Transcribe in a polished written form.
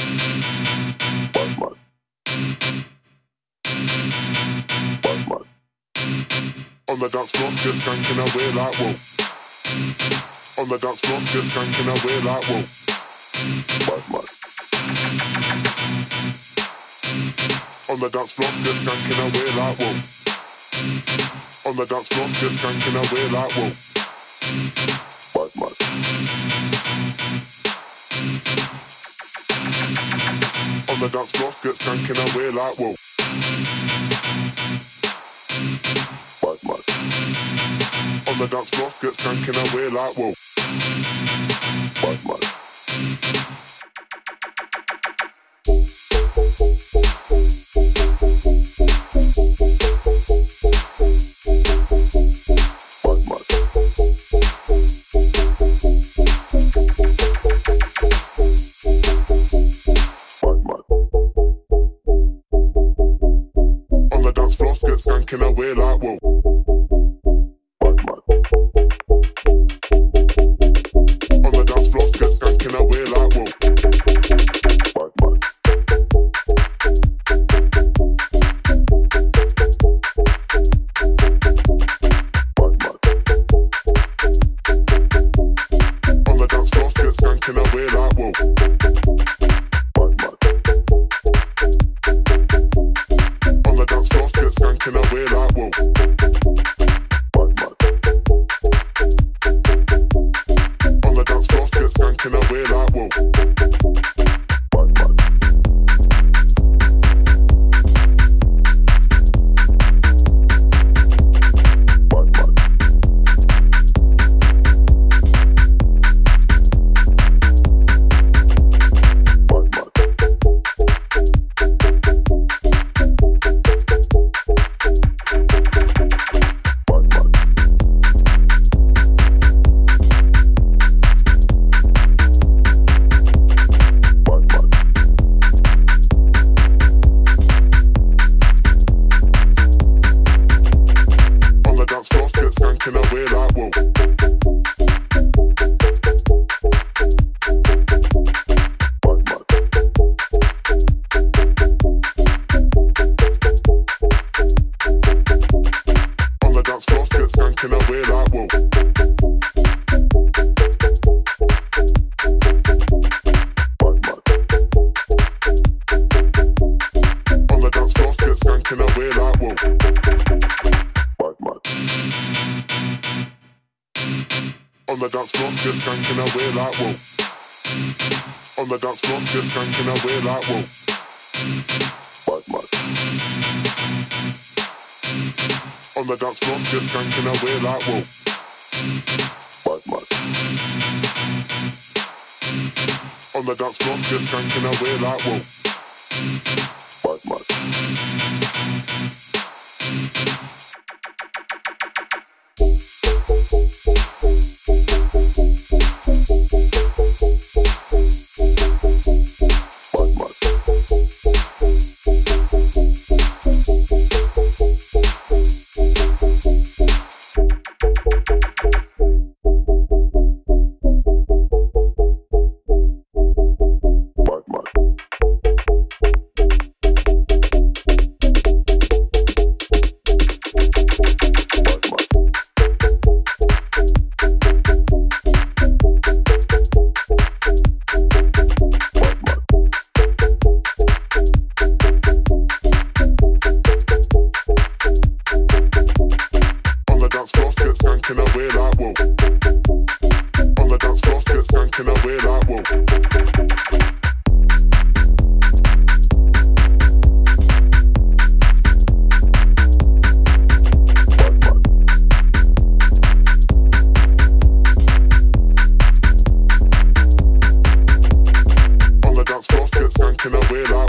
Batman. Batman. On the dance floor, get skanking away like whoa. On the dance floor, get skanking away like whoa. Batman. On the dance floor, get skanking away like whoa. On the dance floor, get skanking away like whoa. Batman. On the dance floor, get skanking away like whoa. Batman. On the dance floor, get skanking away like whoa. Batman. Get skanking away like whoa. Batman. On the dance floor, get skanking away like whoa. Batman. Batman. On the dance floor, get skanking away like whoa. Get skanking away like whoa. Batman. On the dance floor, get skanking away like whoa. Batman. Batman. Get skanking away like whoa. Batman. On the dance floor, get skanking away like whoa. Batman. On the dance floor, get skanking away like whoa. Batman. On the dance floor, get skanking away like whoa. On the dance floor, get skanking away like whoa. Batman. On the dance floor, get skanking away like whoa. Batman. On the dance floor, get skanking away like whoa. Batman. Get skanking away like whoa. On the dance floor, get skanking away like whoa. Batman. On the dance floor, get skanking away like